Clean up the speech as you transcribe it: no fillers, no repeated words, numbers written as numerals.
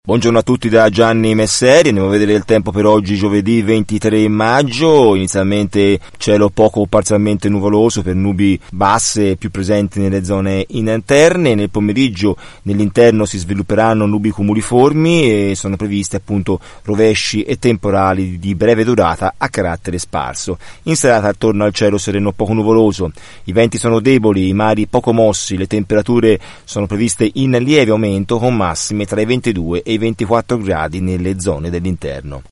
Buongiorno a tutti da Gianni Messeri, andiamo a vedere il tempo per oggi giovedì 23 maggio, inizialmente cielo poco o parzialmente nuvoloso per nubi basse più presenti nelle zone interne, nel pomeriggio nell'interno si svilupperanno nubi cumuliformi e sono previste appunto rovesci e temporali di breve durata a carattere sparso. In serata attorno al cielo sereno poco nuvoloso, i venti sono deboli, i mari poco mossi, le temperature sono previste in lieve aumento con massime tra i 22 e i 24 gradi nelle zone dell'interno.